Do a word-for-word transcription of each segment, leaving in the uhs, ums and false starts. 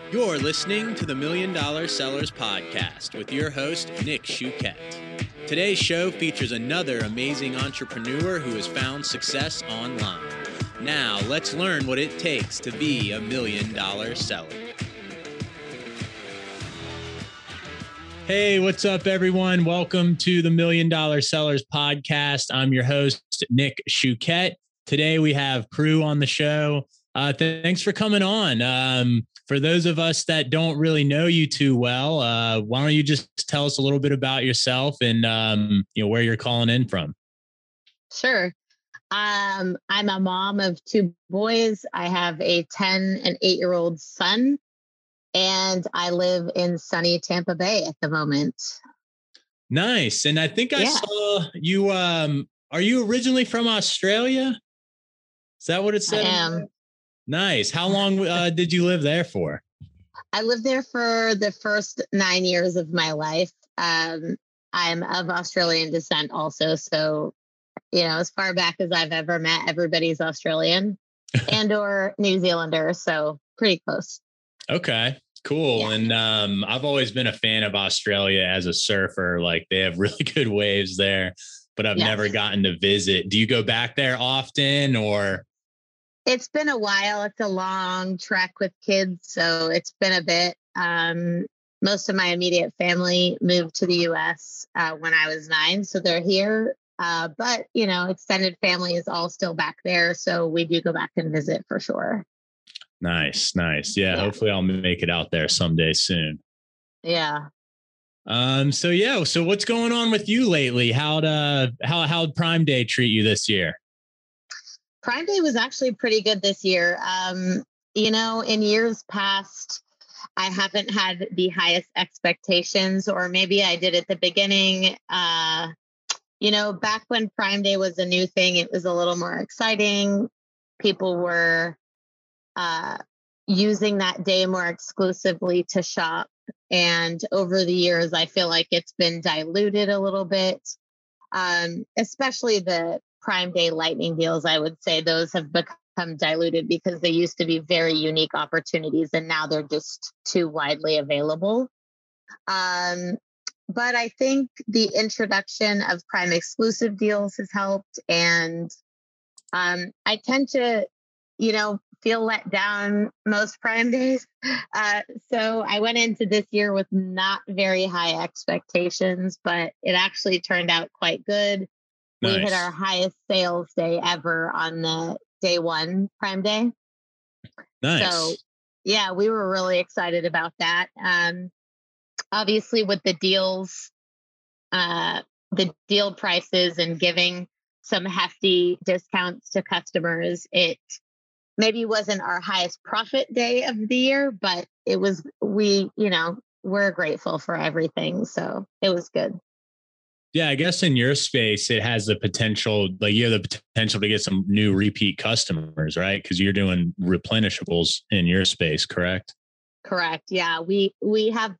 You're listening to the Million Dollar Sellers Podcast with your host, Nick Shuquette. Today's show features another amazing entrepreneur who has found success online. Now, let's learn what it takes to be a million dollar seller. Hey, what's up, everyone? Welcome to the Million Dollar Sellers Podcast. I'm your host, Nick Shuquette. Today, we have Prue on the show. Uh, th- thanks for coming on. Um, for those of us that don't really know you too well, uh, why don't you just tell us a little bit about yourself and um, you know where you're calling in from? Sure. Um, I'm a mom of two boys. I have a ten and eight year old son, and I live in sunny Tampa Bay at the moment. Nice. And I think I Yeah. saw you. Um, are you originally from Australia? Is that what it said? I am. Nice. How long uh, did you live there for? I lived there for the first nine years of my life. Um, I'm of Australian descent also. So, you know, as far back as I've ever met, everybody's Australian and or New Zealander. So pretty close. Okay, cool. Yeah. And um, I've always been a fan of Australia as a surfer. Like they have really good waves there, but I've Yes. never gotten to visit. Do you go back there often or? It's been a while. It's a long trek with kids, so it's been a bit. Um, most of my immediate family moved to the U S uh, when I was nine, so they're here. Uh, but, you know, extended family is all still back there, so we do go back and visit for sure. Nice, nice. Yeah, yeah. Hopefully I'll make it out there someday soon. Yeah. Um. So yeah. So what's going on with you lately? How'd uh how how'd Prime Day treat you this year? Prime Day was actually pretty good this year. Um, you know, in years past, I haven't had the highest expectations, or maybe I did at the beginning. Uh, you know, back when Prime Day was a new thing, it was a little more exciting. People were uh, using that day more exclusively to shop. And over the years, I feel like it's been diluted a little bit, um, especially the Prime Day lightning deals. I would say those have become diluted because they used to be very unique opportunities and now they're just too widely available. Um, but I think the introduction of Prime exclusive deals has helped. And um, I tend to, you know, feel let down most Prime days. Uh, so I went into this year with not very high expectations, but it actually turned out quite good. Nice. We hit our highest sales day ever on the day one Prime Day. Nice. So yeah, we were really excited about that. Um, obviously with the deals, uh, the deal prices and giving some hefty discounts to customers, it maybe wasn't our highest profit day of the year, but it was, we, you know, we're grateful for everything. So it was good. Yeah, I guess in your space, it has the potential, like you have the potential to get some new repeat customers, right? Because you're doing replenishables in your space, correct? Correct. Yeah, we we have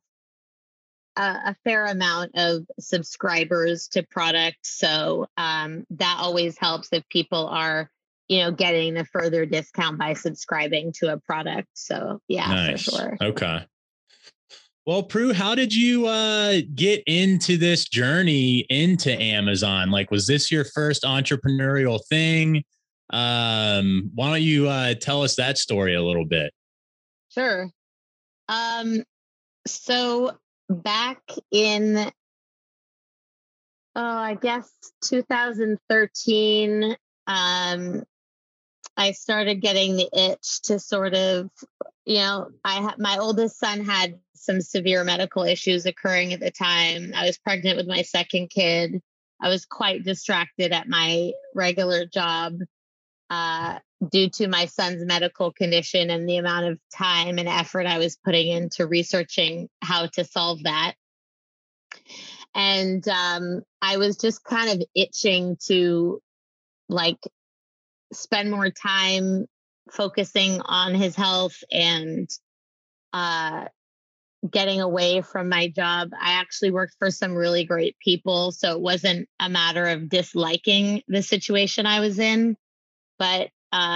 a, a fair amount of subscribers to products, so um, that always helps if people are, you know, getting a further discount by subscribing to a product. So yeah, nice. For sure. Okay. Well, Prue, how did you uh, get into this journey into Amazon? Like, was this your first entrepreneurial thing? Um, why don't you uh, tell us that story a little bit? Sure. Um, so back in, oh, I guess two thousand thirteen, um, I started getting the itch to sort of, you know, I had my oldest son had some severe medical issues occurring at the time. I was pregnant with my second kid. I was quite distracted at my regular job uh, due to my son's medical condition and the amount of time and effort I was putting into researching how to solve that. And um, I was just kind of itching to like spend more time focusing on his health and uh, getting away from my job. I actually worked for some really great people, so it wasn't a matter of disliking the situation I was in, but uh,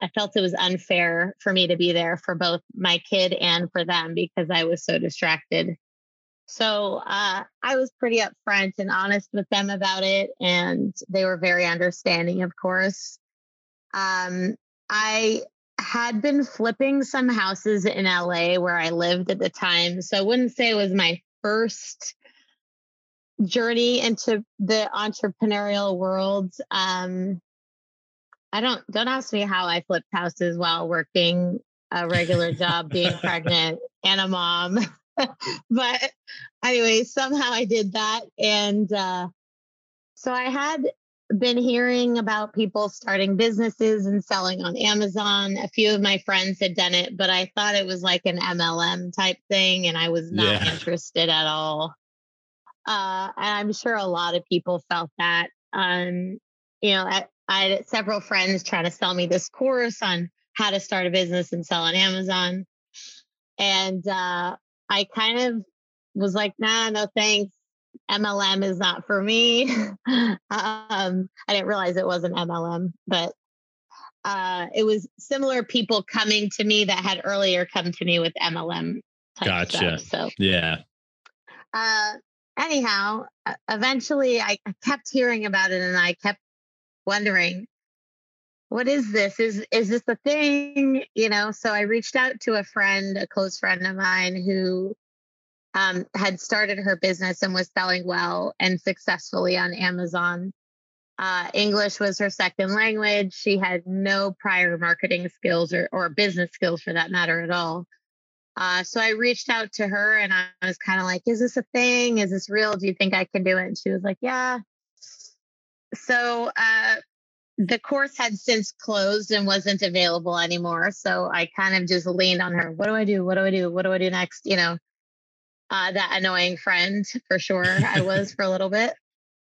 I felt it was unfair for me to be there for both my kid and for them because I was so distracted. So uh, I was pretty upfront and honest with them about it, and they were very understanding, of course. Um, I had been flipping some houses in L A where I lived at the time. So I wouldn't say it was my first journey into the entrepreneurial world. Um, I don't don't ask me how I flipped houses while working a regular job, being pregnant and a mom. But anyway, somehow I did that. And uh, so I had been hearing about people starting businesses and selling on Amazon. A few of my friends had done it, but I thought it was like an M L M type thing, and I was not Yeah. interested at all. Uh, and I'm sure a lot of people felt that. Um, you know, I, I had several friends trying to sell me this course on how to start a business and sell on Amazon. And uh, I kind of was like, nah, no thanks. M L M is not for me. um, I didn't realize it was an M L M, but uh, it was similar people coming to me that had earlier come to me with M L M type Gotcha. stuff. So yeah. Uh, anyhow, uh, eventually I, I kept hearing about it, and I kept wondering, what is this? Is is this a thing? You know, so I reached out to a friend, a close friend of mine who um, had started her business and was selling well and successfully on Amazon. Uh, English was her second language. She had no prior marketing skills or, or business skills for that matter at all. Uh, so I reached out to her and I was kind of like, is this a thing? Is this real? Do you think I can do it? And she was like, yeah. So uh, the course had since closed and wasn't available anymore. So I kind of just leaned on her. What do I do? What do I do? What do I do next? You know, uh, that annoying friend for sure. I was for a little bit.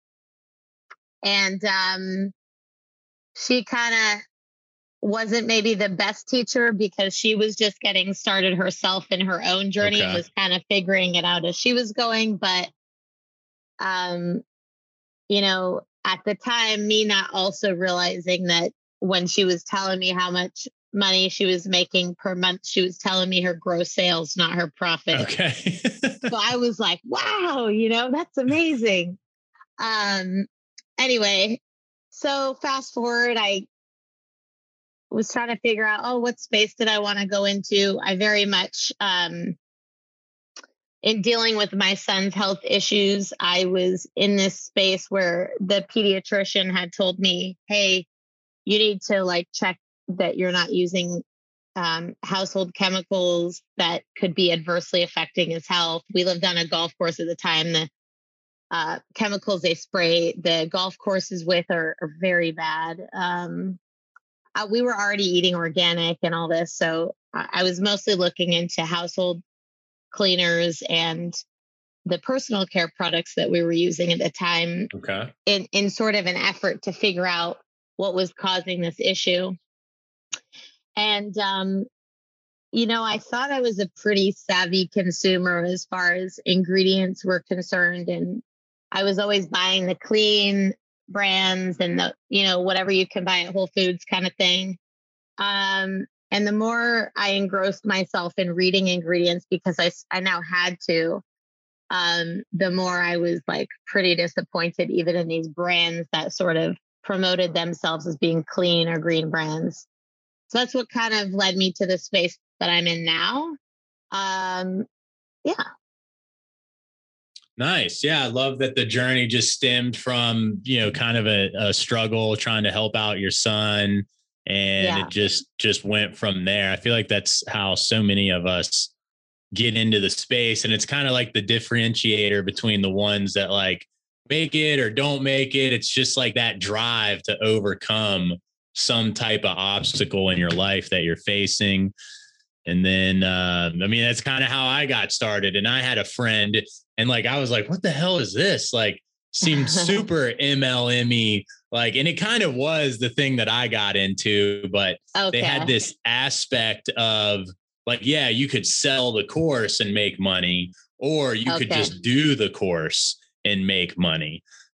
And um, she kind of wasn't maybe the best teacher because she was just getting started herself in her own journey and Okay. was kind of figuring it out as she was going. But, um, you know, at the time, me not also realizing that when she was telling me how much money she was making per month, she was telling me her gross sales, not her profit. Okay. So I was like, wow, you know, that's amazing. Um, anyway, so fast forward, I was trying to figure out, oh, what space did I want to go into? I very much, um, in dealing with my son's health issues, I was in this space where the pediatrician had told me, hey, you need to like check that you're not using um, household chemicals that could be adversely affecting his health. We lived on a golf course at the time. The uh, chemicals they spray the golf courses with are, are very bad. Um, uh, we were already eating organic and all this. So I, I was mostly looking into household cleaners and the personal care products that we were using at the time Okay. in, in sort of an effort to figure out what was causing this issue. And, um, you know, I thought I was a pretty savvy consumer as far as ingredients were concerned. And I was always buying the clean brands and the, you know, whatever you can buy at Whole Foods kind of thing. Um, and the more I engrossed myself in reading ingredients, because I, I now had to, um, the more I was like pretty disappointed, even in these brands that sort of promoted themselves as being clean or green brands. So that's what kind of led me to the space that I'm in now. Um, yeah. Nice. Yeah. I love that the journey just stemmed from, you know, kind of a, a struggle trying to help out your son. And Yeah. it just, just went from there. I feel like that's how so many of us get into the space. And it's kind of like the differentiator between the ones that like make it or don't make it. It's just like that drive to overcome some type of obstacle in your life that you're facing. And then, uh, I mean, that's kind of how I got started. And I had a friend and like, I was like, what the hell is this? Like, seemed super M L M-y, like, and it kind of was the thing that I got into, but Okay. they had this aspect of like, yeah, you could sell the course and make money, or you Okay. could just do the course and make money.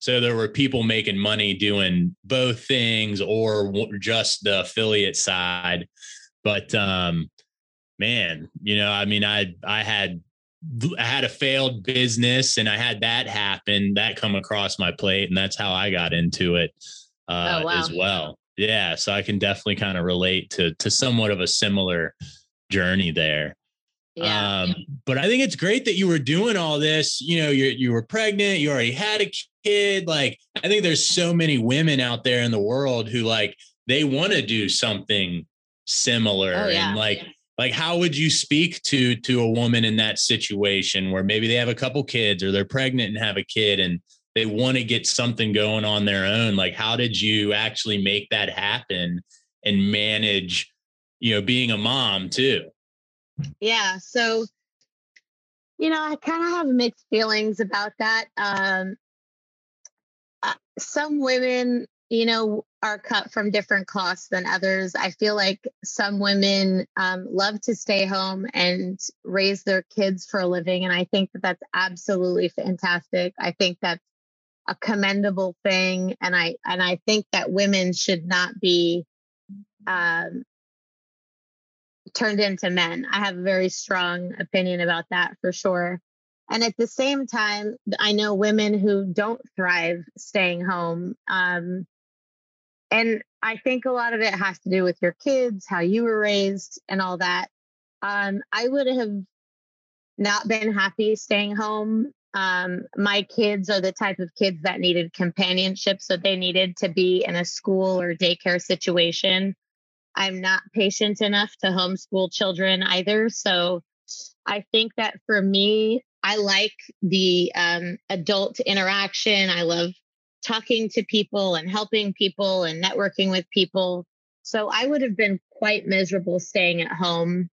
So there were people making money doing both things or just the affiliate side. But um, man, you know, I mean, I I had I had a failed business and I had that happen, that come across my plate, and that's how I got into it uh, Oh, as wow. well. Yeah, so I can definitely kind of relate to to somewhat of a similar journey there. Yeah. Um, but I think it's great that you were doing all this. You know, you you were pregnant, you already had a kid. Like, I think there's so many women out there in the world who like they want to do something similar. Oh, And yeah. like, like how would you speak to to a woman in that situation where maybe they have a couple kids or they're pregnant and have a kid and they want to get something going on their own? Like, how did you actually make that happen and manage, you know, being a mom too? Yeah. So, you know, I kind of have mixed feelings about that. Um, uh, some women, you know, are cut from different cloths than others. I feel like some women um, love to stay home and raise their kids for a living. And I think that that's absolutely fantastic. I think that's a commendable thing. And I, and I think that women should not be um, turned into men. I have a very strong opinion about that for sure. And at the same time, I know women who don't thrive staying home. Um, and I think a lot of it has to do with your kids, how you were raised, and all that. Um, I would have not been happy staying home. Um, my kids are the type of kids that needed companionship. So they needed to be in a school or daycare situation. I'm not patient enough to homeschool children either. So I think that for me, I like the um, adult interaction. I love talking to people and helping people and networking with people. So I would have been quite miserable staying at home.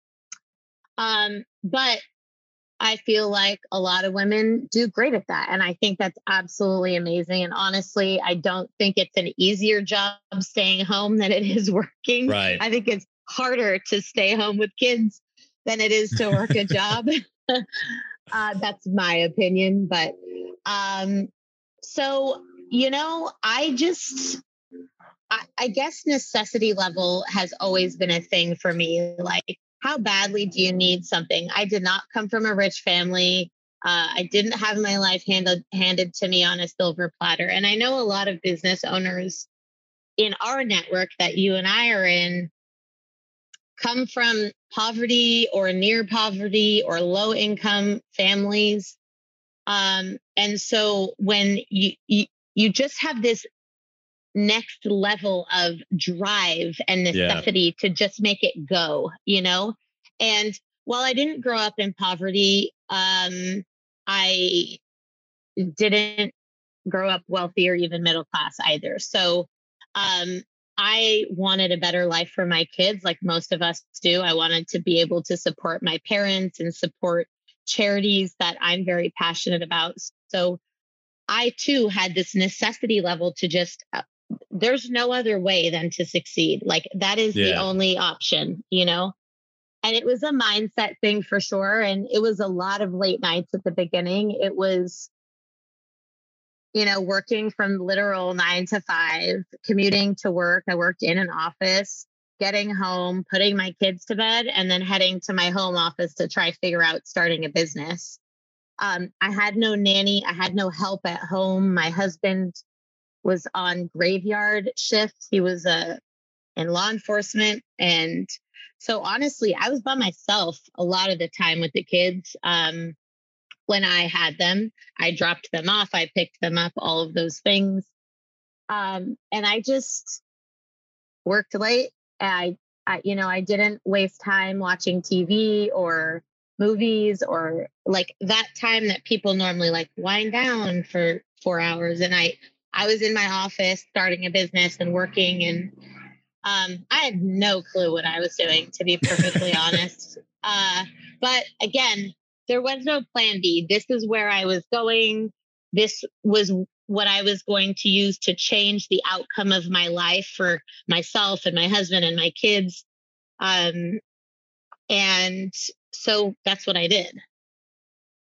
Um, but I feel like a lot of women do great at that. And I think that's absolutely amazing. And honestly, I don't think it's an easier job staying home than it is working. Right. I think it's harder to stay home with kids than it is to work a job. uh, that's my opinion. But um, so, you know, I just, I, I guess necessity level has always been a thing for me. Like, how badly do you need something? I did not come from a rich family. Uh, I didn't have my life handed handed to me on a silver platter. And I know a lot of business owners in our network that you and I are in come from poverty or near poverty or low income families. Um, and so when you, you you just have this next level of drive and necessity yeah. to just make it go, you know? And while I didn't grow up in poverty, um, I didn't grow up wealthy or even middle class either. So um, I wanted a better life for my kids, like most of us do. I wanted to be able to support my parents and support charities that I'm very passionate about. So I too had this necessity level to just, uh, there's no other way than to succeed. Like that is yeah. the only option, you know? And it was a mindset thing for sure. And it was a lot of late nights at the beginning. It was, you know, working from literal nine to five, commuting to work. I worked in an office, getting home, putting my kids to bed, and then heading to my home office to try figure out starting a business. Um, I had no nanny. I had no help at home. My husband was on graveyard shifts. He was uh, in law enforcement. And so honestly, I was by myself a lot of the time with the kids. Um, when I had them, I dropped them off. I picked them up, all of those things. Um, and I just worked late. I, I, you know, I didn't waste time watching T V or movies or like that time that people normally like wind down for four hours. And I, I was in my office starting a business and working, and um, I had no clue what I was doing, to be perfectly honest. Uh, but again, there was no plan B. This is where I was going. This was what I was going to use to change the outcome of my life for myself and my husband and my kids. Um, and so that's what I did.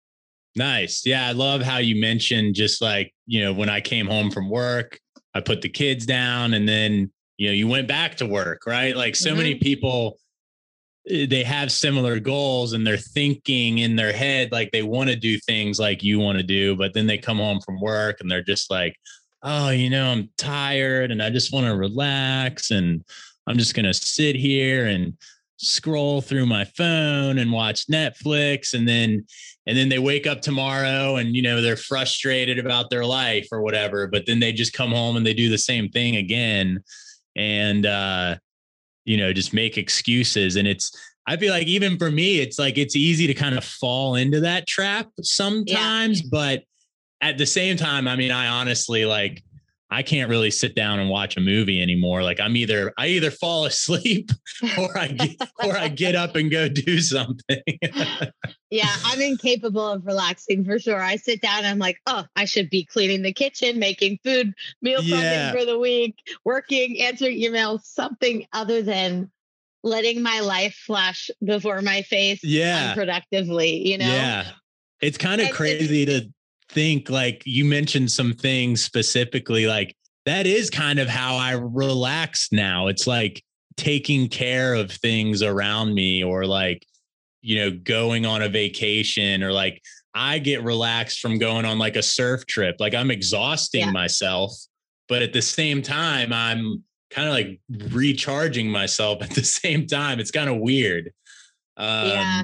Nice. Yeah. I love how you mentioned just like, you know, when I came home from work, I put the kids down and then, you know, you went back to work, right? Like so many Mm-hmm. people, eh, they have similar goals and they're thinking in their head like they want to do things like you want to do, but then they come home from work and they're just like, oh, you know, I'm tired and I just want to relax and I'm just going to sit here and scroll through my phone and watch Netflix. And then, and then they wake up tomorrow and, you know, they're frustrated about their life or whatever, but then they just come home and they do the same thing again. And, uh, you know, just make excuses. And it's, I feel like even for me, it's like, it's easy to kind of fall into that trap sometimes, yeah. But at the same time, I mean, I honestly like, I can't really sit down and watch a movie anymore. Like I'm either, I either fall asleep or I get, or I get up and go do something. Yeah. I'm incapable of relaxing for sure. I sit down and I'm like, oh, I should be cleaning the kitchen, making food, meal prepping yeah. for the week, working, answering emails, something other than letting my life flash before my face yeah. unproductively, you know? Yeah. It's kind of and, crazy and, to think like you mentioned some things specifically, like that is kind of how I relax now. It's like taking care of things around me or like, you know, going on a vacation or like I get relaxed from going on like a surf trip. Like I'm exhausting yeah. myself, but at the same time, I'm kind of like recharging myself at the same time. It's kind of weird. Um, yeah.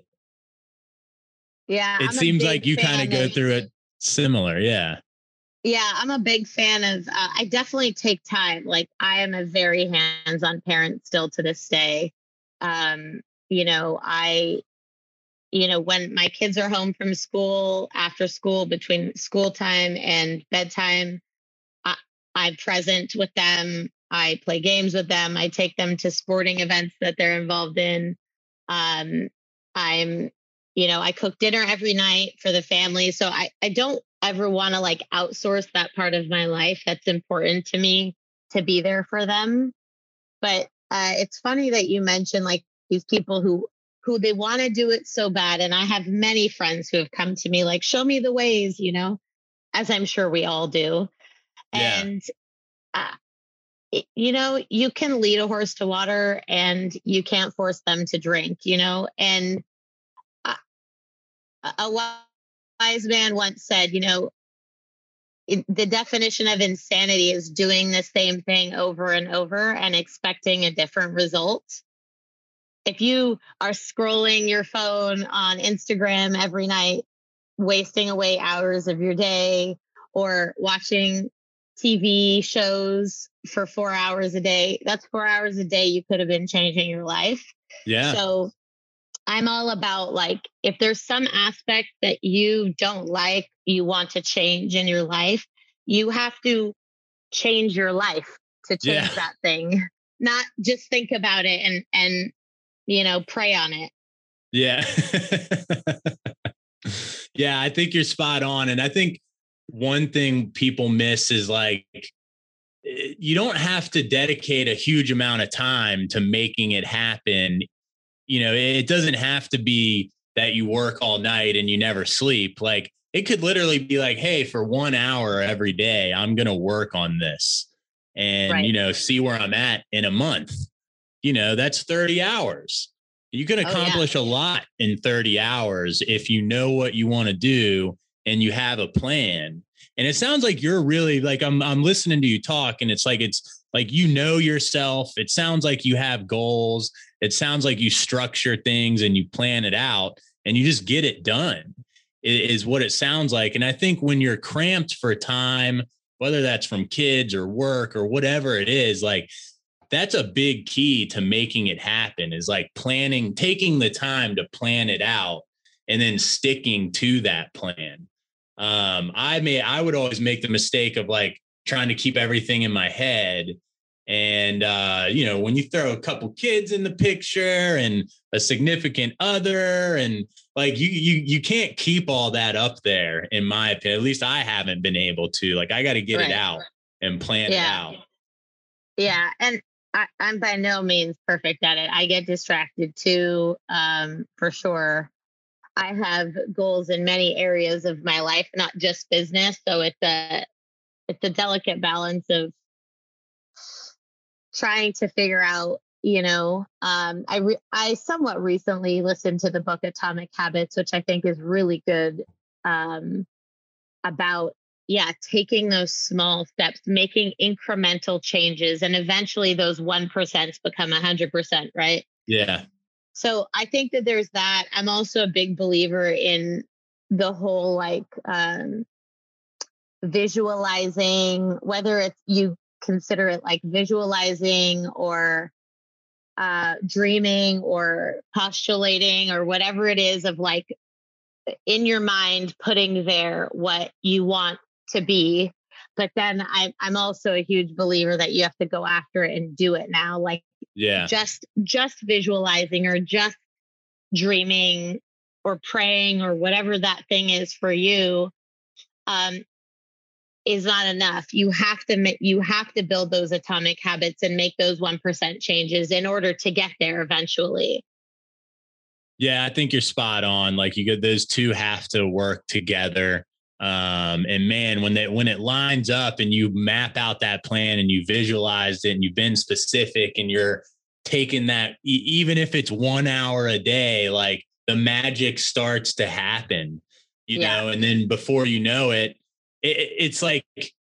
Yeah. It I'm seems like you kind of go through it similar. Yeah. Yeah. I'm a big fan of, uh, I definitely take time. Like I am a very hands-on parent still to this day. Um, you know, I, you know, when my kids are home from school, after school, between school time and bedtime, I, I'm present with them. I play games with them. I take them to sporting events that they're involved in. Um, I'm, you know, I cook dinner every night for the family. So I, I don't ever want to like outsource that part of my life. That's important to me to be there for them. But uh, it's funny that you mentioned like these people who who they want to do it so bad. And I have many friends who have come to me like, show me the ways, you know, as I'm sure we all do. Yeah. And, uh, it, you know, you can lead a horse to water and you can't force them to drink, you know, and uh, a wise man once said, you know, it, the definition of insanity is doing the same thing over and over and expecting a different result. If you are scrolling your phone on Instagram every night, wasting away hours of your day, or watching T V shows for four hours a day, that's four hours a day you could have been changing your life. Yeah. So I'm all about like, if there's some aspect that you don't like, you want to change in your life, you have to change your life to change yeah. that thing, not just think about it and, and, you know, pray on it. Yeah. Yeah, I think you're spot on. And I think one thing people miss is like, you don't have to dedicate a huge amount of time to making it happen. You know, it doesn't have to be that you work all night and you never sleep. Like it could literally be like, hey, for one hour every day, I'm going to work on this and, right. you know, see where I'm at in a month. You know, that's thirty hours. You can accomplish oh, yeah. a lot in thirty hours if you know what you want to do and you have a plan. And it sounds like you're really like, I'm, I'm listening to you talk and it's like, it's like, you know yourself. It sounds like you have goals. It sounds like you structure things and you plan it out and you just get it done is what it sounds like. And I think when you're cramped for time, whether that's from kids or work or whatever it is, like, that's a big key to making it happen is like planning, taking the time to plan it out and then sticking to that plan. Um, I may, I would always make the mistake of like trying to keep everything in my head. And, uh, you know, when you throw a couple kids in the picture and a significant other and like, you, you, you can't keep all that up there in my opinion. At least I haven't been able to, like, I got to get right. it out and plan yeah. it out. Yeah. And I, I'm by no means perfect at it. I get distracted too, um, for sure. I have goals in many areas of my life, not just business. So it's a it's a delicate balance of trying to figure out, you know, um, I re- I somewhat recently listened to the book Atomic Habits, which I think is really good, um, about yeah, taking those small steps, making incremental changes, and eventually those one percent become a hundred percent, right? Yeah. So I think that there's that. I'm also a big believer in the whole like um, visualizing, whether it's you consider it like visualizing or uh, dreaming or postulating or whatever it is, of like in your mind putting there what you want to be. But then I, I'm also a huge believer that you have to go after it and do it now. Like Yeah. just just visualizing or just dreaming or praying or whatever that thing is for you, um, is not enough. You have to make, you have to build those atomic habits and make those one percent changes in order to get there eventually. Yeah, I think you're spot on. Like you get those two have to work together. Um, and man, when they when it lines up and you map out that plan and you visualized it and you've been specific and you're taking that, e- even if it's one hour a day, like the magic starts to happen, you Yeah. know, and then before you know it, it it's like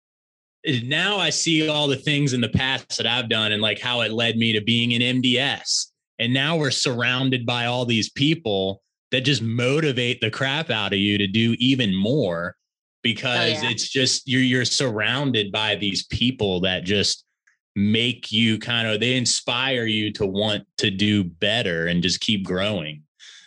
now I see all the things in the past that I've done and like how it led me to being an M D S. And now we're surrounded by all these people that just motivate the crap out of you to do even more because Oh, yeah. it's just you're you're surrounded by these people that just make you kind of they inspire you to want to do better and just keep growing.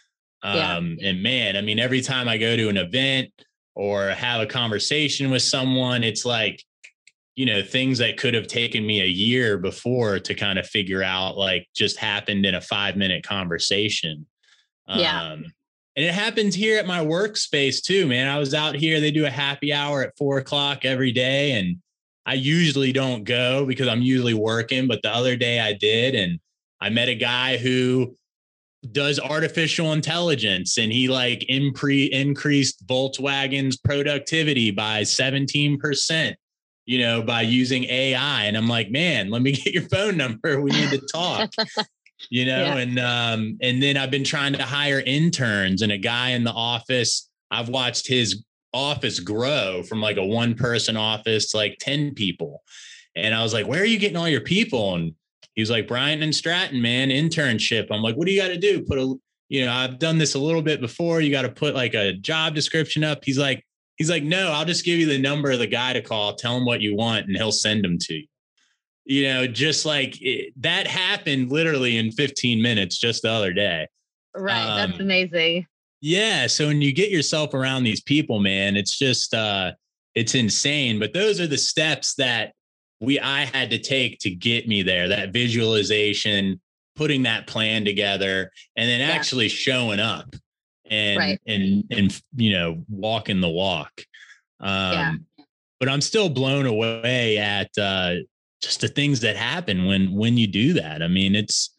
Yeah. Um, and man, I mean, every time I go to an event or have a conversation with someone, it's like you know, things that could have taken me a year before to kind of figure out, like just happened in a five minute conversation. Yeah. Um, and it happens here at my workspace too, man. I was out here, they do a happy hour at four o'clock every day. And I usually don't go because I'm usually working, but the other day I did. And I met a guy who does artificial intelligence and he like impre- increased Volkswagen's productivity by seventeen percent, you know, by using A I. And I'm like, man, let me get your phone number. We need to talk, you know? Yeah. And, um, and then I've been trying to hire interns and a guy in the office. I've watched his office grow from like a one person office to like ten people. And I was like, where are you getting all your people? And he was like, Bryant and Stratton, man, internship. I'm like, what do you got to do? Put a, you know, I've done this a little bit before. You got to put like a job description up. He's like, he's like, no, I'll just give you the number of the guy to call, tell him what you want, and he'll send them to you. You know, just like it, that happened literally in fifteen minutes just the other day. Right. Um, That's amazing. yeah. So when you get yourself around these people, man, it's just, uh, it's insane. But those are the steps that we, I had to take to get me there, that visualization, putting that plan together, and then Yeah. actually showing up and, Right. and, and, you know, walking the walk. Um, Yeah. but I'm still blown away at, uh, just the things that happen when, when you do that. I mean, it's,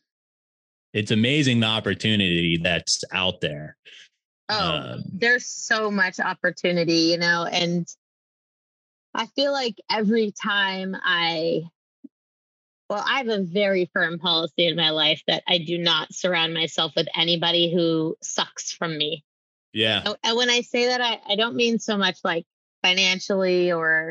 it's amazing the opportunity that's out there. Oh, Um, there's so much opportunity, you know, and I feel like every time I, well, I have a very firm policy in my life that I do not surround myself with anybody who sucks from me. yeah. And and when I say that, I, I don't mean so much like financially or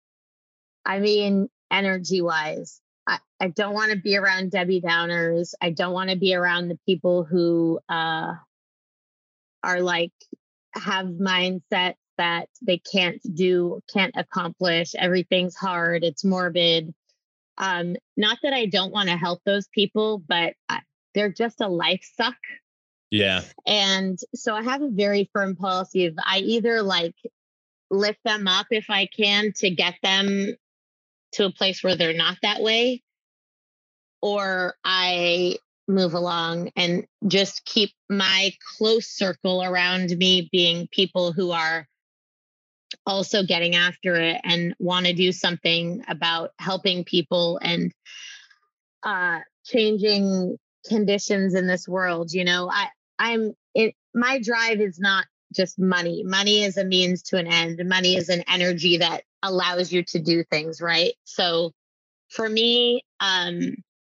I mean energy wise. I, I don't want to be around Debbie Downers. I don't want to be around the people who uh, are like, have mindsets that they can't do, can't accomplish. Everything's hard. It's morbid. Um, not that I don't want to help those people, but I, they're just a life suck. Yeah. And so I have a very firm policy of I either like lift them up if I can to get them to a place where they're not that way, or I move along and just keep my close circle around me being people who are also getting after it and want to do something about helping people and uh, changing conditions in this world. You know, I, I'm it. My drive is not just money. Money is a means to an end. Money is an energy that allows you to do things, right? So for me, um,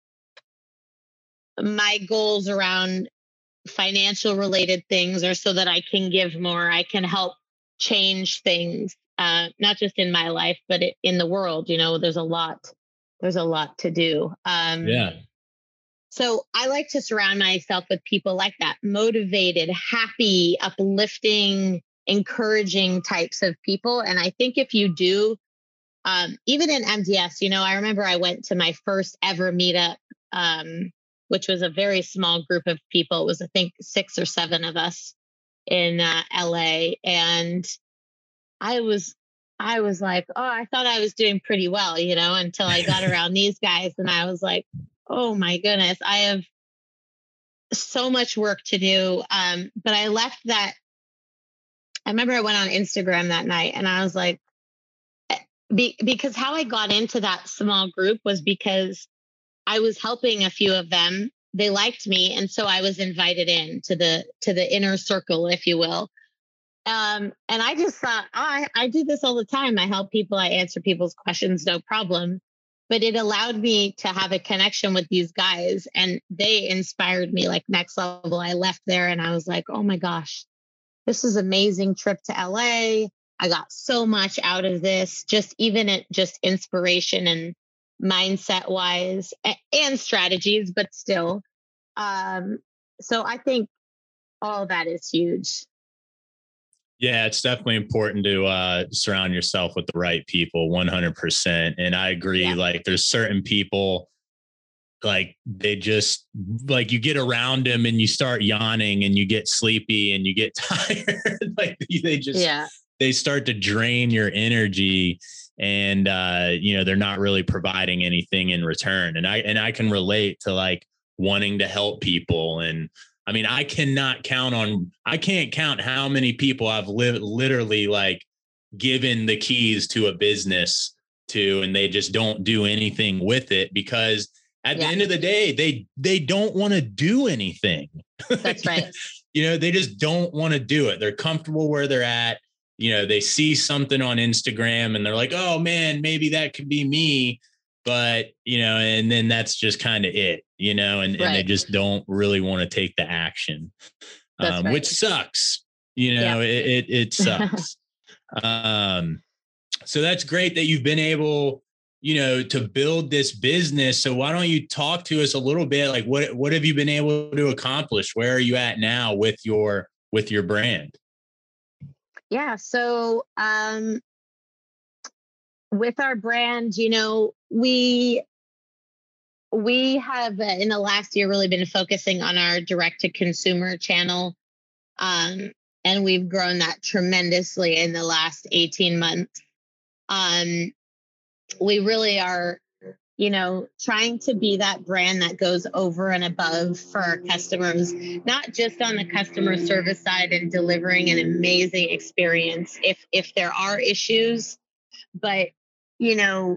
my goals around financial related things are so that I can give more. I can help change things, uh, not just in my life, but it, in the world. You know, there's a lot, there's a lot to do. Um, Yeah. So I like to surround myself with people like that, motivated, happy, uplifting, encouraging types of people. And I think if you do, um, even in M D S, you know, I remember I went to my first ever meetup, um, which was a very small group of people. It was, I think, six or seven of us in uh, L A. And I was, I was like, oh, I thought I was doing pretty well, you know, until I got around these guys, and I was like, oh my goodness, I have so much work to do. Um, but I left that. I remember I went on Instagram that night, and I was like, be, because how I got into that small group was because I was helping a few of them. They liked me, and so I was invited in to the to the inner circle, if you will. Um, and I just thought, oh, I, I do this all the time. I help people. I answer people's questions, no problem. But it allowed me to have a connection with these guys, and they inspired me like next level. I left there and I was like, oh my gosh, this is an amazing trip to L A. I got so much out of this, just even it just inspiration and mindset wise and strategies, but still. Um, so I think all that is huge. Yeah, it's definitely important to uh, surround yourself with the right people, one hundred percent. And I agree, yeah. Like there's certain people, like they just, like you get around them and you start yawning and you get sleepy and you get tired. Like they just, yeah. they start to drain your energy, and, uh, you know, they're not really providing anything in return. And I, and I can relate to like wanting to help people. And I mean, I cannot count on, I can't count how many people I've li- literally like given the keys to a business to, and they just don't do anything with it because at yeah. the end of the day, they, they don't want to do anything. That's right. You know, they just don't want to do it. They're comfortable where they're at. You know, they see something on Instagram and they're like, oh man, maybe that could be me. But, you know, and then that's just kind of it, you know, and, right. and they just don't really want to take the action, um, right. which sucks, you know, yeah. it, it, it sucks. um, so that's great that you've been able, you know, to build this business. So why don't you talk to us a little bit? Like what, what have you been able to accomplish? Where are you at now with your, with your brand? Yeah. So, um, with our brand, you know, we we have uh, in the last year really been focusing on our direct to consumer channel, um, and we've grown that tremendously in the last eighteen months. Um, we really are, you know, trying to be that brand that goes over and above for our customers, not just on the customer service side and delivering an amazing experience if if there are issues, but you know,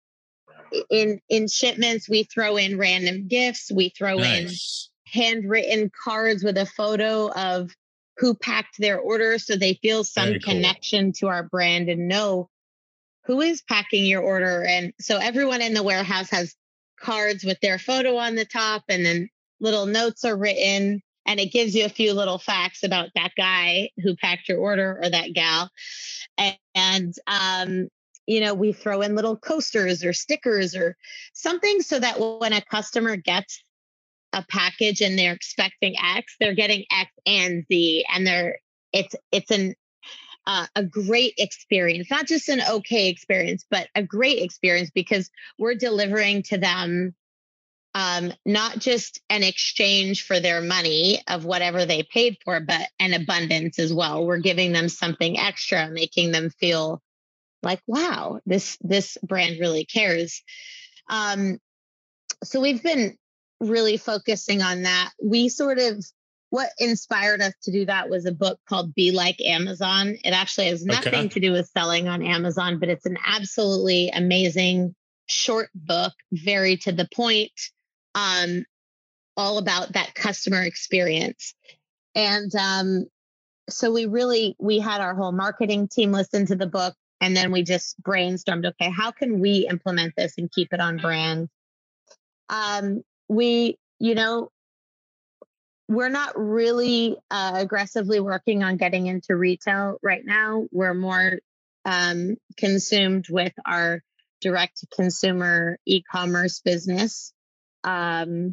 in in shipments, we throw in random gifts. We throw nice. in handwritten cards with a photo of who packed their order, so they feel some Very connection cool. to our brand and know who is packing your order. And so everyone in the warehouse has cards with their photo on the top, and then little notes are written, and it gives you a few little facts about that guy who packed your order or that gal. And, and um, you know, we throw in little coasters or stickers or something so that when a customer gets a package and they're expecting X, they're getting X and Z, and they're it's it's an uh, a great experience, not just an okay experience, but a great experience because we're delivering to them um, not just an exchange for their money of whatever they paid for, but an abundance as well. We're giving them something extra, making them feel like, wow, this this brand really cares. Um, so we've been really focusing on that. We sort of, what inspired us to do that was a book called Be Like Amazon. It actually has nothing okay. to do with selling on Amazon, but it's an absolutely amazing short book, very to the point, um, all about that customer experience. And um, so we really, we had our whole marketing team listen to the book. And then we just brainstormed, okay, how can we implement this and keep it on brand? Um, we, you know, we're not really uh, aggressively working on getting into retail right now. We're more um, consumed with our direct to consumer e-commerce business. Um,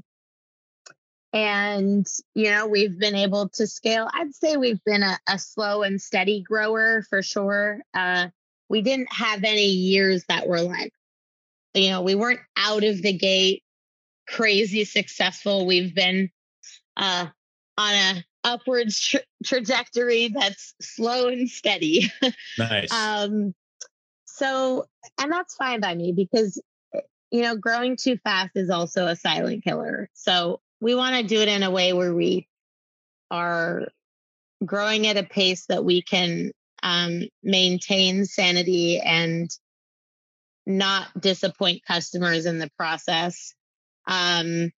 and, you know, we've been able to scale. I'd say we've been a, a slow and steady grower for sure. Uh, we didn't have any years that were like, you know, we weren't out of the gate crazy successful. We've been uh, on a upwards tra- trajectory that's slow and steady. Nice. um, so, and that's fine by me because, you know, growing too fast is also a silent killer. So we want to do it in a way where we are growing at a pace that we can um, maintain sanity and not disappoint customers in the process. Um,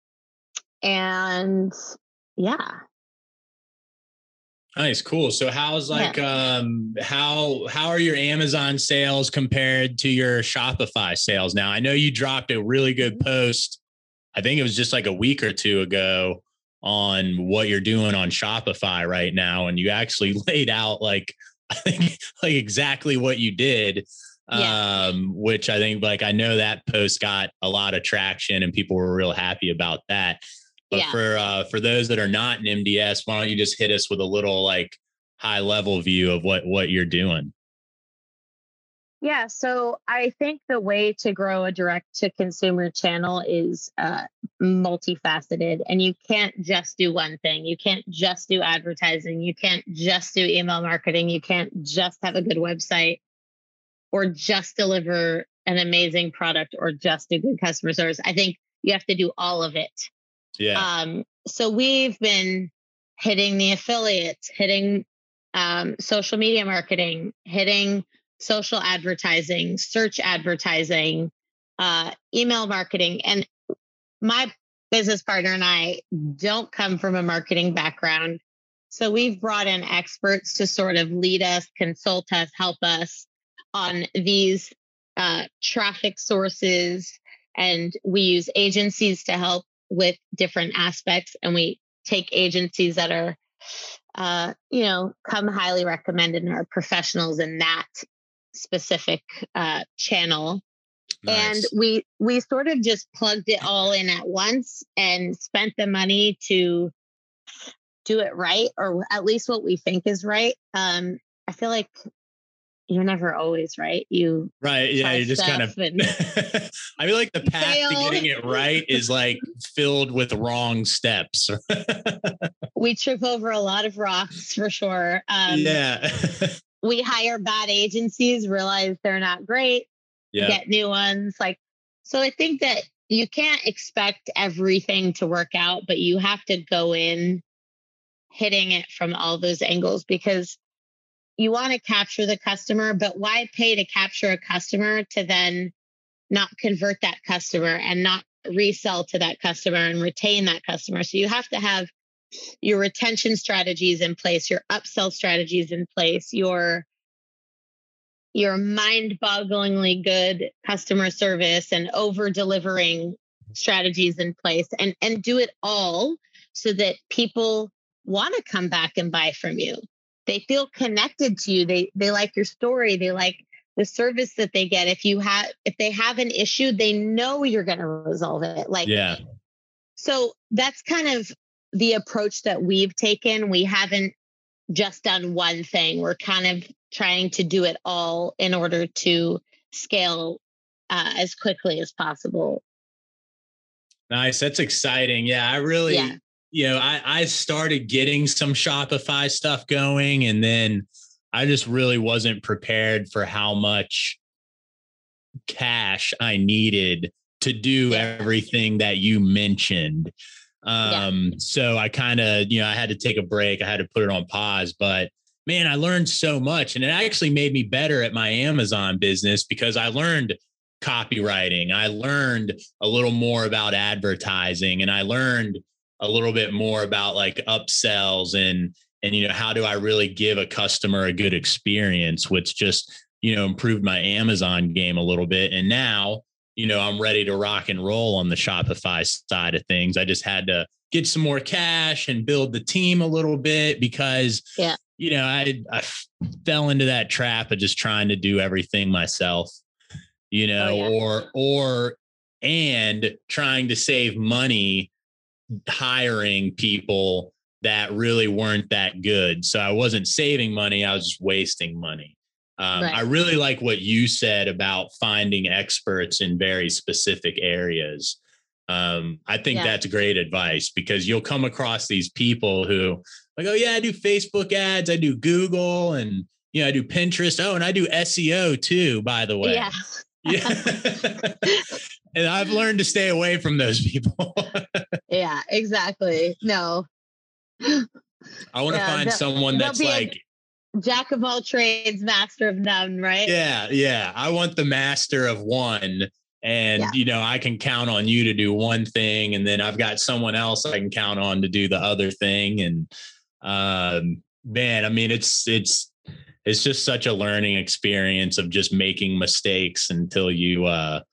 and yeah. Nice. Cool. So how's like, yeah. um, how, how are your Amazon sales compared to your Shopify sales? Now, I know you dropped a really good post. I think it was just like a week or two ago on what you're doing on Shopify right now. And you actually laid out like, I think like exactly what you did. Yeah. Um, which I think like, I know that post got a lot of traction and people were real happy about that. But yeah. for uh, for those that are not in M D S, why don't you just hit us with a little like high level view of what what you're doing? Yeah. So I think the way to grow a direct to consumer channel is uh, multifaceted, and you can't just do one thing. You can't just do advertising. You can't just do email marketing. You can't just have a good website or just deliver an amazing product or just do good customer service. I think you have to do all of it. Yeah. Um, so we've been hitting the affiliates, hitting um, social media marketing, hitting social advertising, search advertising, uh, email marketing. And my business partner and I don't come from a marketing background. So we've brought in experts to sort of lead us, consult us, help us on these uh, traffic sources. And we use agencies to help with different aspects. And we take agencies that are, uh, you know, come highly recommended and are professionals in that specific uh, channel. Nice. And we we sort of just plugged it all in at once and spent the money to do it right, or at least what we think is right. Um, I feel like you're never always right. You right. Yeah. You're just kind of, and I feel like the path fail. to getting it right is like filled with wrong steps. We trip over a lot of rocks for sure. Um, yeah. We hire bad agencies, realize they're not great, yeah. Get new ones. Like, so I think that you can't expect everything to work out, but you have to go in hitting it from all those angles because you want to capture the customer, but why pay to capture a customer to then not convert that customer and not resell to that customer and retain that customer? So you have to have your retention strategies in place, your upsell strategies in place, your your mind-bogglingly good customer service and over-delivering strategies in place, and and do it all so that people want to come back and buy from you. They feel connected to you. They they like your story. They like the service that they get. If you have if they have an issue, they know you're going to resolve it. Like, yeah. So that's kind of the approach that we've taken. We haven't just done one thing. We're kind of trying to do it all in order to scale uh, as quickly as possible. Nice. That's exciting. Yeah, I really, yeah. you know, I, I started getting some Shopify stuff going, and then I just really wasn't prepared for how much cash I needed to do yeah. everything that you mentioned. Um, yeah. So I kind of, you know, I had to take a break. I had to put it on pause, but man, I learned so much, and it actually made me better at my Amazon business because I learned copywriting. I learned a little more about advertising, and I learned a little bit more about like upsells and, and, you know, how do I really give a customer a good experience, which just, you know, improved my Amazon game a little bit. And now, you know, I'm ready to rock and roll on the Shopify side of things. I just had to get some more cash and build the team a little bit because, yeah. you know, I, I fell into that trap of just trying to do everything myself, you know, oh, yeah. or, or, and trying to save money, hiring people that really weren't that good. So I wasn't saving money. I was just wasting money. Um, right. I really like what you said about finding experts in very specific areas. Um, I think yeah. that's great advice because you'll come across these people who like, oh yeah, I do Facebook ads. I do Google and, you know, I do Pinterest. Oh, and I do S E O too, by the way. Yeah. Yeah. And I've learned to stay away from those people. Yeah, exactly. No. I want to yeah, find someone that's like jack of all trades, master of none, right? Yeah, yeah. I want the master of one. And, yeah. you know, I can count on you to do one thing. And then I've got someone else I can count on to do the other thing. And um, man, I mean, it's, it's, it's just such a learning experience of just making mistakes until you uh,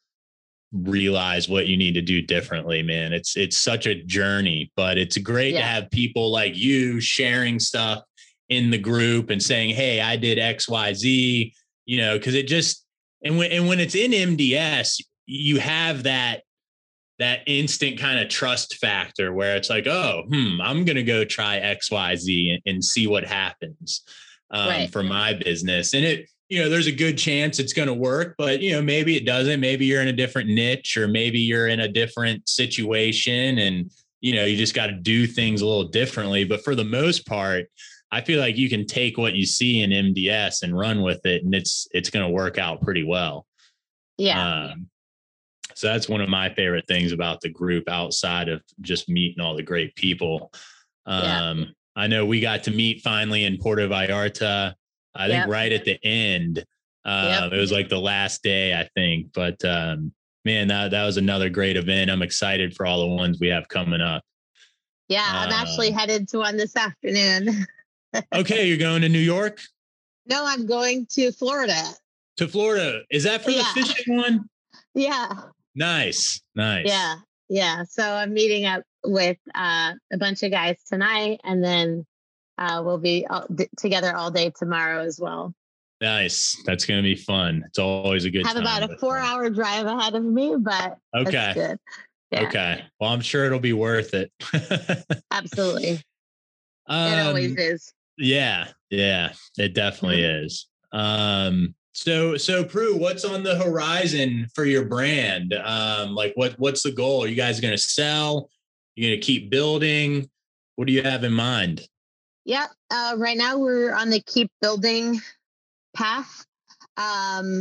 realize what you need to do differently, man. It's, it's such a journey, but it's great yeah. to have people like you sharing stuff in the group and saying, hey, I did X, Y, Z, you know, cause it just, and when, and when it's in M D S, you have that, that instant kind of trust factor where it's like, oh, hmm, I'm going to go try X, Y, Z and, and see what happens um, right. for my business. And it, you know, there's a good chance it's going to work, but you know, maybe it doesn't, maybe you're in a different niche or maybe you're in a different situation and, you know, you just got to do things a little differently. But for the most part, I feel like you can take what you see in M D S and run with it and it's, it's going to work out pretty well. Yeah. Um, so that's one of my favorite things about the group outside of just meeting all the great people. Um, yeah. I know we got to meet finally in Puerto Vallarta, I yep. think right at the end. Uh, yep. It was like the last day, I think, but um, man, that, that was another great event. I'm excited for all the ones we have coming up. Yeah. I'm uh, actually headed to one this afternoon. Okay. You're going to New York? No, I'm going to Florida. To Florida. Is that for yeah. the fishing one? Yeah. Nice. Nice. Yeah. Yeah. So I'm meeting up with uh, a bunch of guys tonight and then uh, we'll be all, d- together all day tomorrow as well. Nice. That's going to be fun. It's always a good I have time, about a four fun. hour drive ahead of me, but okay. That's good. Yeah. Okay. Well, I'm sure it'll be worth it. Absolutely. Um, it always is. Yeah. Yeah, it definitely is. Um, so, so Prue, what's on the horizon for your brand? Um, like what, what's the goal? Are you guys going to sell? You're going to keep building? What do you have in mind? Yeah. Uh, right now we're on the keep building path. Um,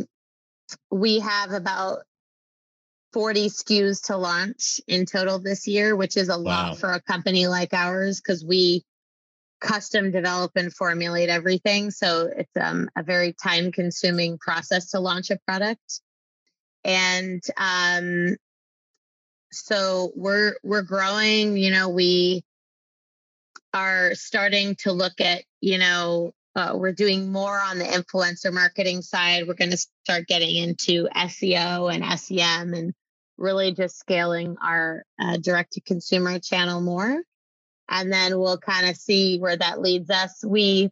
we have about forty S K Us to launch in total this year, which is a wow. lot for a company like ours because we custom develop and formulate everything. So it's um, a very time consuming process to launch a product. And um, so we're, we're growing, you know, we are starting to look at, you know, uh, we're doing more on the influencer marketing side. We're going to start getting into S E O and S E M and really just scaling our uh, direct to consumer channel more. And then we'll kind of see where that leads us. We,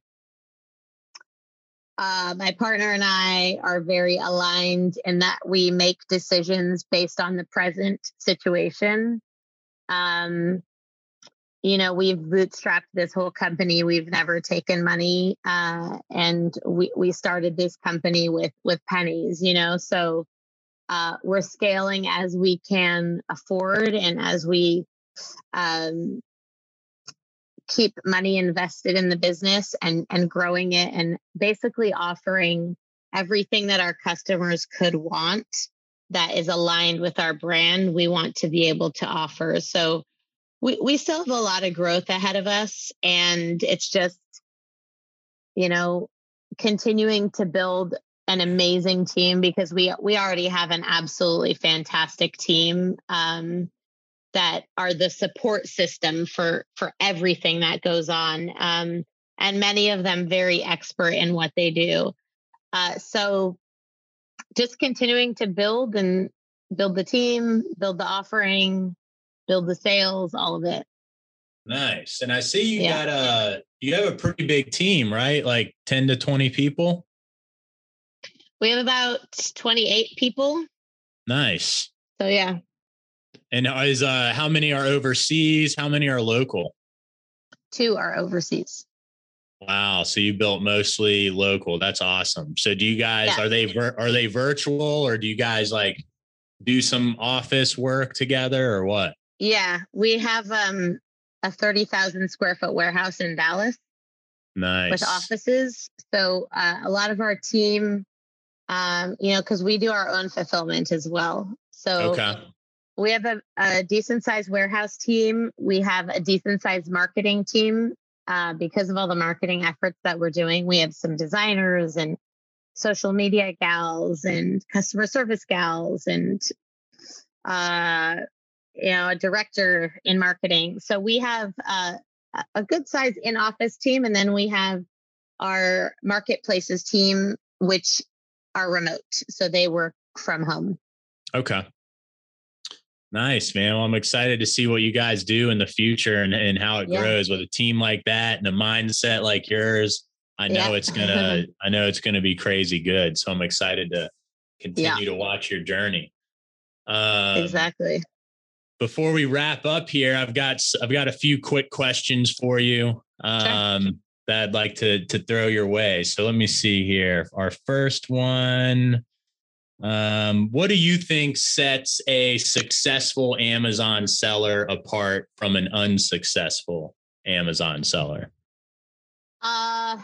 uh, my partner and I are very aligned in that we make decisions based on the present situation. Um, you know, we've bootstrapped this whole company. We've never taken money. Uh, and we, we started this company with, with pennies, you know, so uh, we're scaling as we can afford and as we, um, keep money invested in the business and, and growing it and basically offering everything that our customers could want that is aligned with our brand. We want to be able to offer. So we, we still have a lot of growth ahead of us. And it's just, you know, continuing to build an amazing team because we, we already have an absolutely fantastic team. Um, that are the support system for for everything that goes on. Um, and many of them very expert in what they do. Uh, so just continuing to build and build the team, build the offering, build the sales, all of it. Nice. And I see you Yeah. got a, you have a pretty big team, right? Like ten to twenty people. We have about twenty-eight people. Nice. So yeah. And is, uh, how many are overseas? How many are local? Two are overseas. Wow. So you built mostly local. That's awesome. So do you guys, Yeah. are they, vir- are they virtual, or do you guys like do some office work together or what? Yeah. We have um, a thirty thousand square foot warehouse in Dallas. Nice. With offices. So uh, a lot of our team, um, you know, because we do our own fulfillment as well. So okay. We have a, a decent sized warehouse team. We have a decent sized marketing team uh, because of all the marketing efforts that we're doing. We have some designers and social media gals and customer service gals and, uh, you know, a director in marketing. So we have uh, a good size in office team. And then we have our marketplaces team, which are remote. So they work from home. Okay. Nice, man. Well, I'm excited to see what you guys do in the future and, and how it yeah. grows with a team like that and a mindset like yours. I know yeah. it's gonna, I know it's gonna be crazy good. So I'm excited to continue yeah. to watch your journey. Um, exactly. Before we wrap up here, I've got, I've got a few quick questions for you um, sure. that I'd like to, to throw your way. So let me see here. Our first one. Um, what do you think sets a successful Amazon seller apart from an unsuccessful Amazon seller? Uh,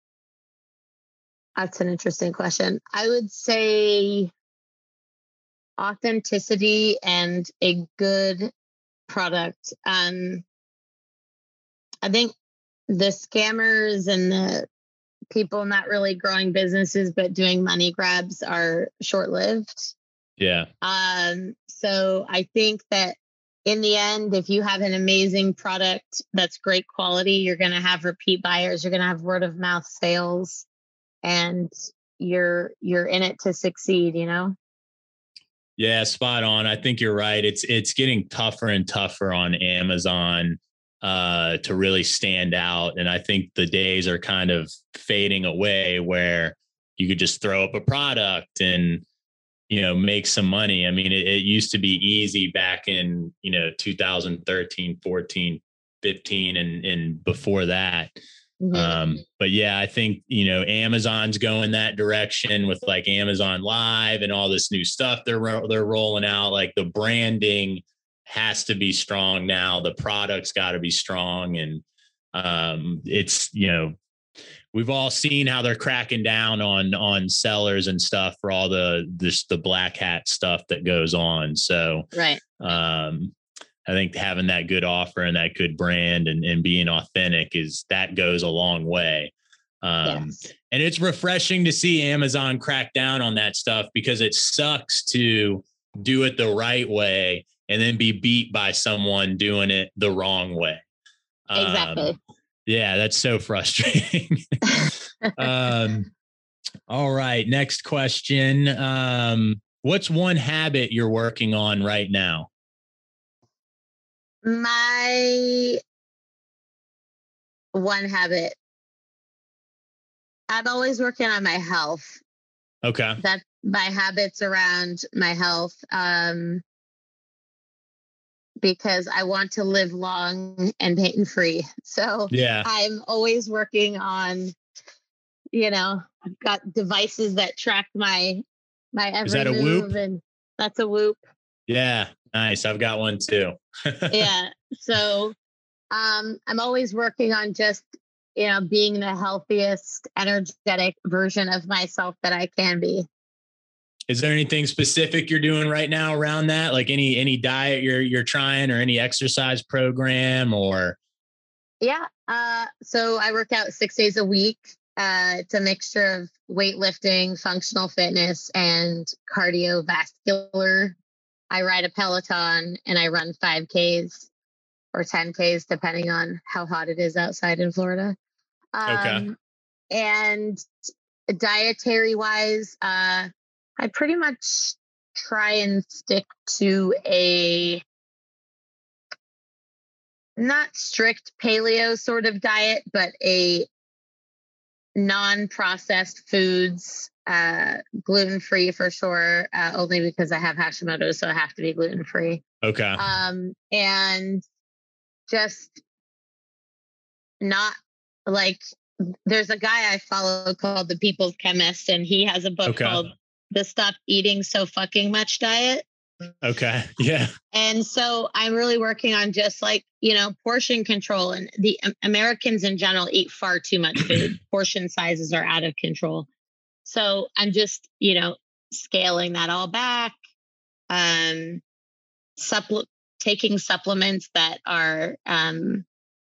that's an interesting question. I would say authenticity and a good product. Um, I think the scammers and the people not really growing businesses but doing money grabs are short-lived. Yeah. Um, so I think that in the end, if you have an amazing product that's great quality, you're going to have repeat buyers, you're going to have word of mouth sales, and you're you're in it to succeed, you know? Yeah, spot on. I think you're right. It's it's getting tougher and tougher on Amazon uh, to really stand out. And I think the days are kind of fading away where you could just throw up a product and, you know, make some money. I mean, it, it used to be easy back in, you know, two thousand thirteen, fourteen, fifteen, and, and before that. Mm-hmm. Um, but yeah, I think, you know, Amazon's going that direction with like Amazon Live and all this new stuff they're, they're rolling out. Like the branding has to be strong now. The product's got to be strong. And um, it's, you know, we've all seen how they're cracking down on, on sellers and stuff for all the, this, the black hat stuff that goes on. So, right. Um, I think having that good offer and that good brand and, and being authentic is that goes a long way. Um, yes. And it's refreshing to see Amazon crack down on that stuff because it sucks to do it the right way and then be beat by someone doing it the wrong way. Exactly. Um, yeah, that's so frustrating. um, all right. Next question. Um, what's one habit you're working on right now? My one habit, I'm always working on my health. Okay. That's my habits around my health. Um, because I want to live long and pain free. So yeah, I'm always working on, you know, I've got devices that track my, my every Is that a move, Whoop? And that's a Whoop. Yeah. Nice. I've got one too. yeah. So um, I'm always working on just, you know, being the healthiest, energetic version of myself that I can be. Is there anything specific you're doing right now around that? Like any, any diet you're, you're trying or any exercise program or? Yeah. Uh, so I work out six days a week. Uh, it's a mixture of weightlifting, functional fitness, and cardiovascular I ride a Peloton and I run five Ks or ten Ks, depending on how hot it is outside in Florida. Okay. Um, and dietary wise, uh, I pretty much try and stick to a not strict paleo sort of diet, but a non-processed foods, uh, gluten-free for sure, uh, only because I have Hashimoto's, so I have to be gluten-free. Okay. Um, and just not like, there's a guy I follow called The People's Chemist, and he has a book Okay. called The Stop Eating So Fucking Much Diet. Okay. Yeah. And so I'm really working on just like, you know, portion control. And the um, Americans in general eat far too much food. Portion sizes are out of control. So I'm just, you know, scaling that all back. Um, supple- taking supplements that are um,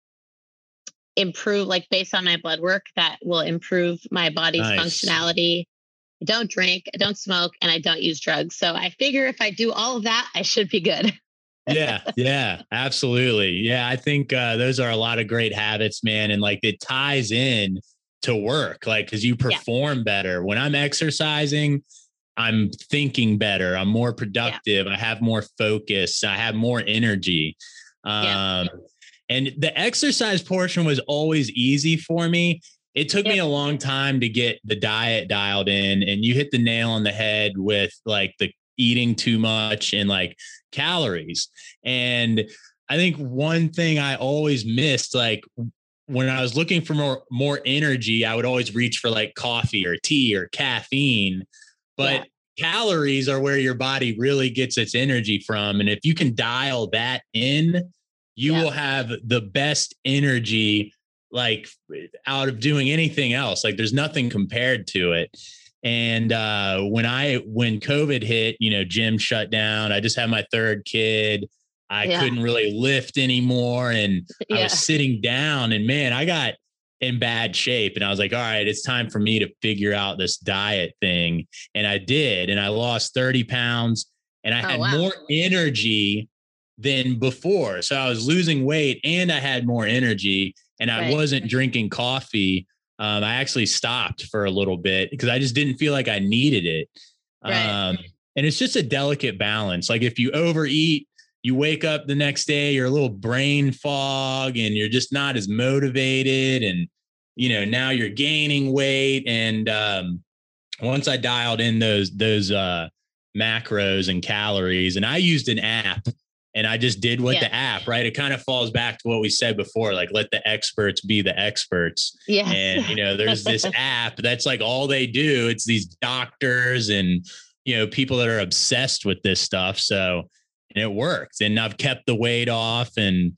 improve, like based on my blood work, that will improve my body's Nice. functionality. I don't drink, I don't smoke, and I don't use drugs. So I figure if I do all of that, I should be good. Yeah. Yeah, absolutely. Yeah. I think uh, those are a lot of great habits, man. And like it ties in to work, like, cause you perform yeah. better when I'm exercising. I'm thinking better. I'm more productive. Yeah. I have more focus. I have more energy. Um, yeah. And the exercise portion was always easy for me. It took yep. me a long time to get the diet dialed in, and you hit the nail on the head with like the eating too much and like calories. And I think one thing I always missed, like when I was looking for more, more energy, I would always reach for like coffee or tea or caffeine, but yeah. calories are where your body really gets its energy from. And if you can dial that in, you yeah. will have the best energy like out of doing anything else. Like there's nothing compared to it. And uh, when I, when COVID hit, you know, gym shut down, I just had my third kid. I yeah. couldn't really lift anymore. And yeah. I was sitting down, and man, I got in bad shape. And I was like, all right, it's time for me to figure out this diet thing. And I did. And I lost thirty pounds, and I had oh, wow. more energy than before. So I was losing weight and I had more energy, and I right. wasn't drinking coffee. Um, I actually stopped for a little bit because I just didn't feel like I needed it. Right. Um, and it's just a delicate balance. Like if you overeat, you wake up the next day, you're a little brain fog and you're just not as motivated. And, you know, now you're gaining weight. And um, once I dialed in those, those uh, macros and calories, and I used an app, and I just did what yeah. the app, right? It kind of falls back to what we said before, like let the experts be the experts. Yeah. And, you know, there's this app that's like all they do. It's these doctors and, you know, people that are obsessed with this stuff. So, and it worked, and I've kept the weight off, and,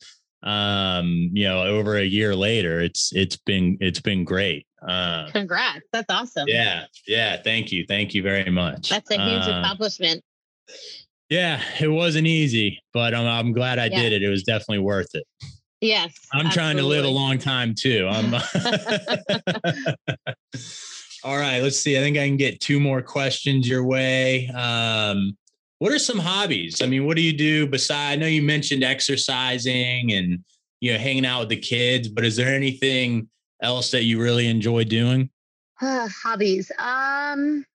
um, you know, over a year later, it's, it's been, it's been great. Uh, Congrats. That's awesome. Yeah. Yeah. Thank you. Thank you very much. That's a huge uh, accomplishment. Yeah, it wasn't easy, but I'm, I'm glad I yeah. did it. It was definitely worth it. Yes. I'm absolutely. trying to live a long time too. I'm all right. Let's see. I think I can get two more questions your way. Um, what are some hobbies? I mean, what do you do besides, I know you mentioned exercising and, you know, hanging out with the kids, but is there anything else that you really enjoy doing? Uh, hobbies. Um,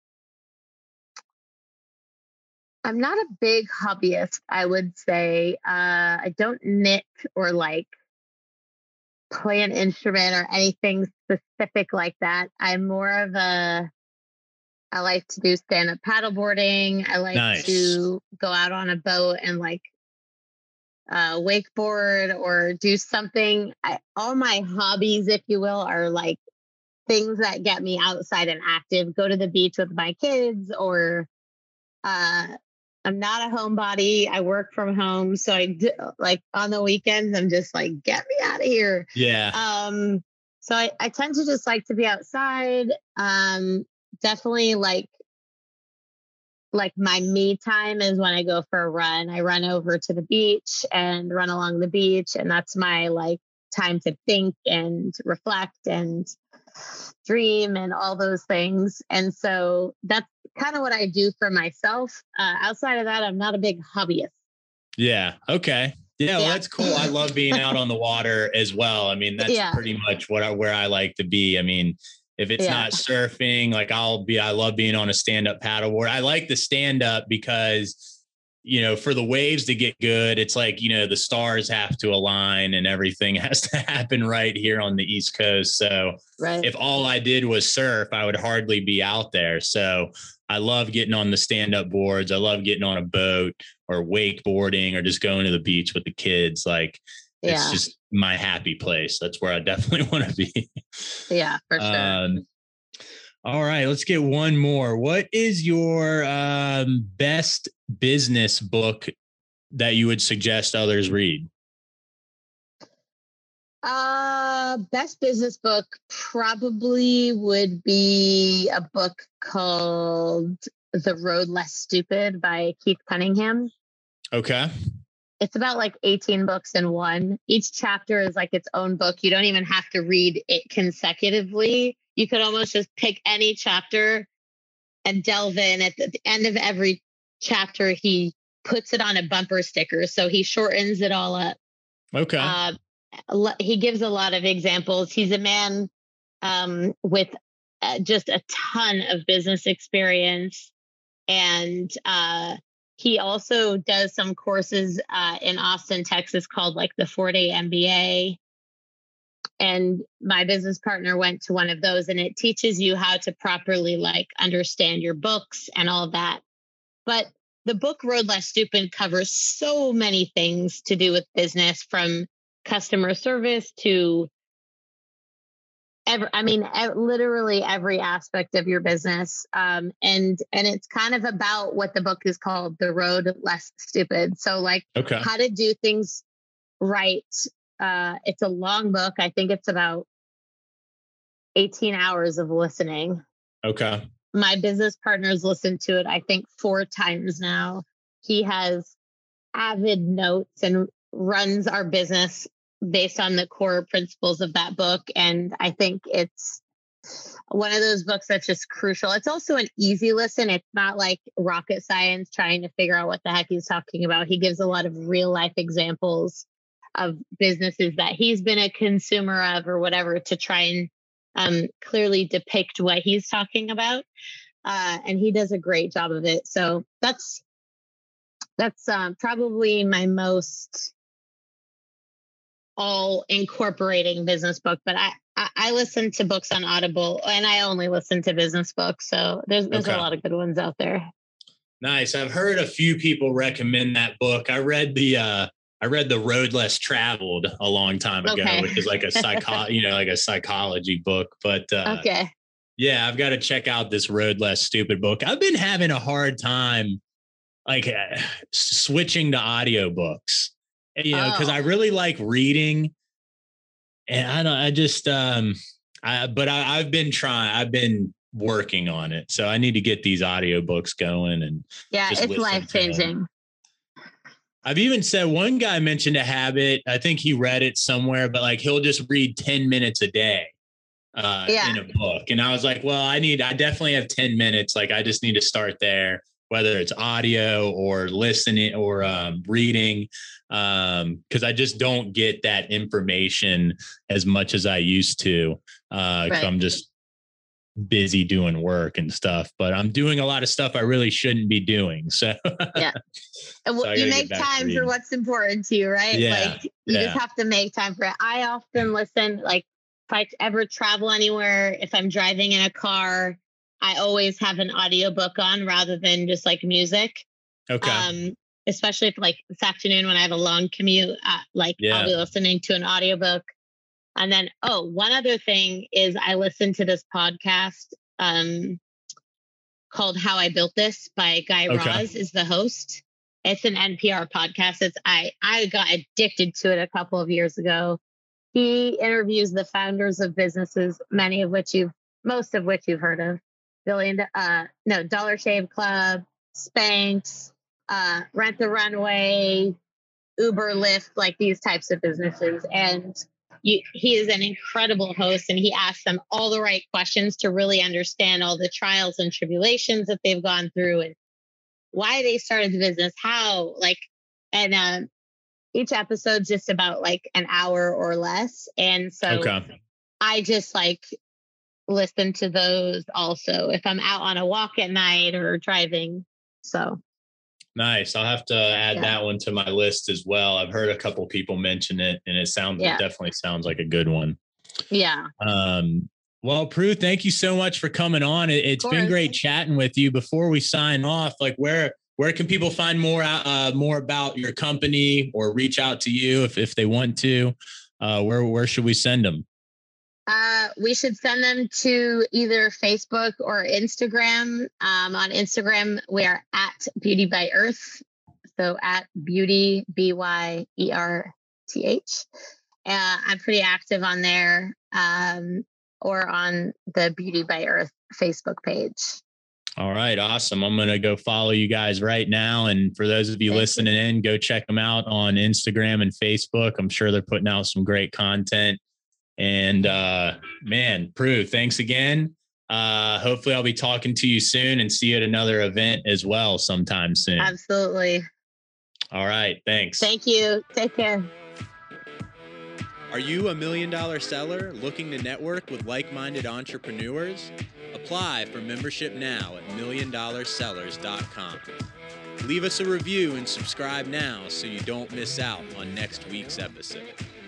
I'm not a big hobbyist, I would say. Uh, I don't knit or like play an instrument or anything specific like that. I'm more of a, I like to do stand-up paddleboarding. I like nice. to go out on a boat and like uh, wakeboard or do something. I, all my hobbies, if you will, are like things that get me outside and active. Go to the beach with my kids, or uh, I'm not a homebody. I work from home. So I do, like on the weekends, I'm just like, get me out of here. Yeah. Um, so I, I tend to just like to be outside. Um, definitely like, like my me time is when I go for a run. I run over to the beach and run along the beach. And that's my like time to think and reflect and dream and all those things. And so that's kind of what I do for myself. Uh, outside of that, I'm not a big hobbyist. Yeah. Okay. Yeah, well, Yeah. that's cool. I love being out on the water as well. I mean, that's Yeah. pretty much what I, where I like to be. I mean, if it's Yeah. not surfing, like I'll be, I love being on a stand-up paddleboard. I like the stand-up because, you know, for the waves to get good, it's like, you know, the stars have to align and everything has to happen right here on the East Coast. So Right. if all I did was surf, I would hardly be out there. So I love getting on the stand-up boards. I love getting on a boat or wakeboarding or just going to the beach with the kids. Like Yeah. it's just my happy place. That's where I definitely want to be. Yeah, for sure. Um, all right, let's get one more. What is your um, best business book that you would suggest others read? Uh, best business book probably would be a book called The Road Less Stupid by Keith Cunningham. Okay. It's about like eighteen books in one. Each chapter is like its own book. You don't even have to read it consecutively. You could almost just pick any chapter and delve in. At the, the end of every chapter, he puts it on a bumper sticker. So he shortens it all up. Okay. Uh, he gives a lot of examples. He's a man um, with uh, just a ton of business experience. And uh, he also does some courses uh, in Austin, Texas called like the four day M B A. And my business partner went to one of those, and it teaches you how to properly like understand your books and all of that. But the book Road Less Stupid covers so many things to do with business, from customer service to every, I mean, literally every aspect of your business. Um, and, and it's kind of about what the book is called, The Road Less Stupid. So like okay. how to do things right. Uh, it's a long book. I think it's about eighteen hours of listening. Okay. My business partner's listened to it, I think, four times now. He has avid notes and runs our business based on the core principles of that book. And I think it's one of those books that's just crucial. It's also an easy listen. It's not like rocket science trying to figure out what the heck he's talking about. He gives a lot of real life examples of businesses that he's been a consumer of or whatever to try and um, clearly depict what he's talking about. Uh, and he does a great job of it. So that's that's um, probably my most all incorporating business book. But I, I, I listen to books on Audible, and I only listen to business books. So there's there's okay. a lot of good ones out there. Nice. I've heard a few people recommend that book. I read the uh, I read The Road Less Traveled a long time ago, Okay. which is like a psycho, you know, like a psychology book. But uh, okay. yeah, I've got to check out this Road Less Stupid book. I've been having a hard time like uh, switching to audiobooks, you know, because oh. I really like reading. And I don't, I just, um, I, but I, I've been trying, I've been working on it. So I need to get these audiobooks going and yeah, it's life changing. I've even said one guy mentioned a habit. I think he read it somewhere, but like he'll just read ten minutes a day uh, yeah. in a book. And I was like, well, I need, I definitely have ten minutes. Like I just need to start there, whether it's audio or listening or um, reading. Um, cause I just don't get that information as much as I used to. Uh, right. 'cause I'm just busy doing work and stuff, but I'm doing a lot of stuff I really shouldn't be doing. So yeah, well, so you make time for what's important to you, right? Yeah, like you yeah. just have to make time for it. I often listen, like if I ever travel anywhere, if I'm driving in a car, I always have an audiobook on rather than just like music. Okay. Um, especially if like this afternoon when I have a long commute, uh, like yeah. I'll be listening to an audiobook. And then, oh, one other thing is I listened to this podcast um, called How I Built This by Guy okay. Raz is the host. It's an N P R podcast. It's I, I got addicted to it a couple of years ago. He interviews the founders of businesses, many of which you've, most of which you've heard of. Billion, uh, no, Dollar Shave Club, Spanx, uh, Rent the Runway, Uber, Lyft, like these types of businesses. And you, he is an incredible host, and he asks them all the right questions to really understand all the trials and tribulations that they've gone through and why they started the business, how, like, and um, each episode's just about like an hour or less. And so okay. I just like listen to those also if I'm out on a walk at night or driving. So nice. I'll have to add yeah. that one to my list as well. I've heard a couple people mention it, and it sounds yeah. it definitely sounds like a good one. Yeah. Um, well, Prue, thank you so much for coming on. It, it's been great chatting with you. Before we sign off, like where where can people find more uh, more about your company or reach out to you if if they want to? Uh, where where should we send them? Uh, we should send them to either Facebook or Instagram. Um, on Instagram, we are at Beauty by Earth. So at Beauty, B Y E R T H. Uh, I'm pretty active on there, um, or on the Beauty by Earth Facebook page. All right. Awesome. I'm going to go follow you guys right now. And for those of you Thank listening you. in, go check them out on Instagram and Facebook. I'm sure they're putting out some great content. And uh, man, Prue, thanks again. Uh, hopefully I'll be talking to you soon and see you at another event as well sometime soon. Absolutely. All right. Thanks. Thank you. Take care. Are you a million dollar seller looking to network with like-minded entrepreneurs? Apply for membership now at million dollar sellers dot com. Leave us a review and subscribe now so you don't miss out on next week's episode.